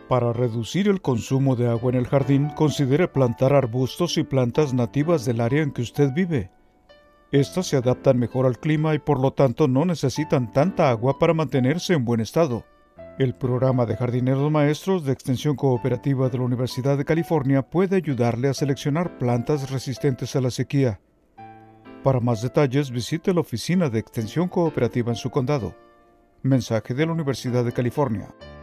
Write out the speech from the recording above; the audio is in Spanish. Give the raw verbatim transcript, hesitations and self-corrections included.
Para reducir el consumo de agua en el jardín, considere plantar arbustos y plantas nativas del área en que usted vive. Estas se adaptan mejor al clima y por lo tanto no necesitan tanta agua para mantenerse en buen estado. El programa de jardineros maestros de Extensión Cooperativa de la Universidad de California puede ayudarle a seleccionar plantas resistentes a la sequía. Para más detalles, visite la oficina de Extensión Cooperativa en su condado. Mensaje de la Universidad de California.